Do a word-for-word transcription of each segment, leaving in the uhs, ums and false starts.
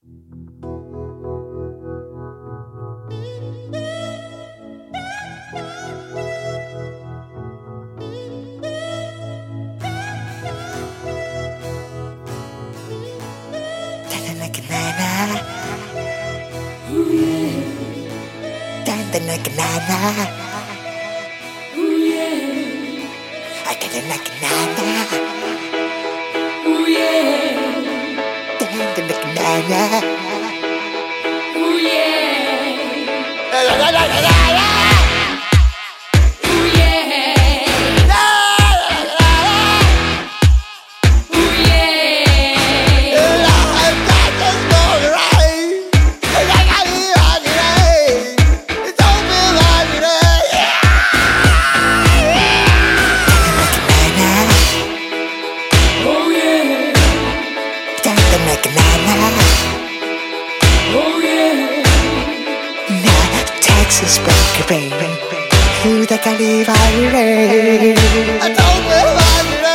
Texas broke baby, who the Calibre? I don't believe it.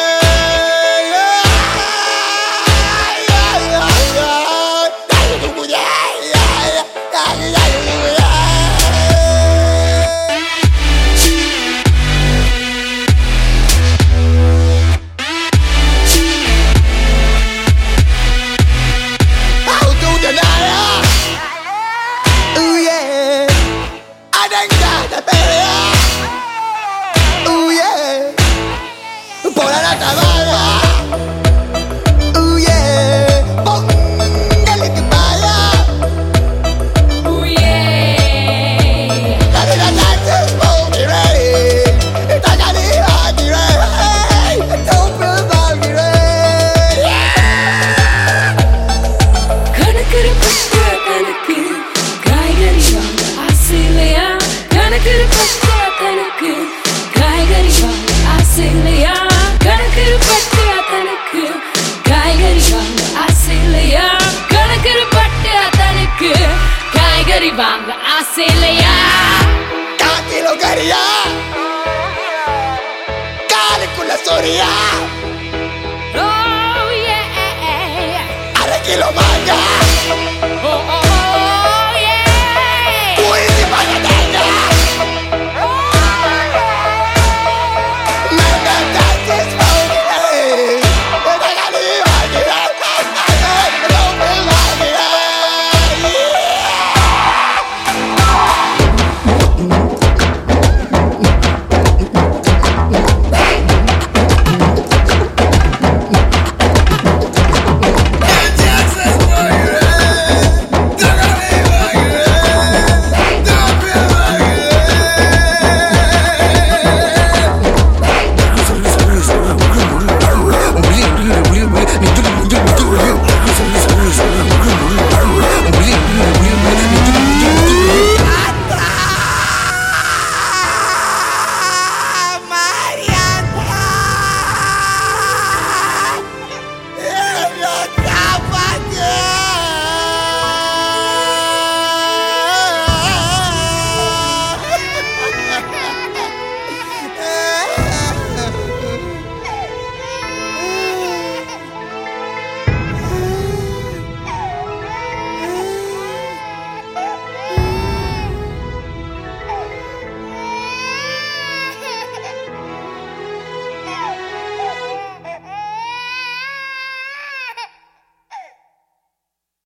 Ooh yeah, por la tabana. Ooh yeah, póngale que vaya. Ooh yeah, dale la noche por mi rey. Está calidad mi rey. Don't feel mi rey. கணக்குற பட்டா கணக்கு காய்கறி வாங்க ஆசையிலையா கணக்குற பட்டா கணக்கு காய்கறி வாங்க ஆசையிலையா கணக்குற பட்டா கணக்கு காய்கறி வாங்க ஆசையிலையா கணக்குற பட்டா கணக்கு காய்கறி வாங்க ஆசையிலையா காக்கிலோ கரியா காலுக்குள்ள சொரியா Oh yeah அரை கிலோ மாங்கா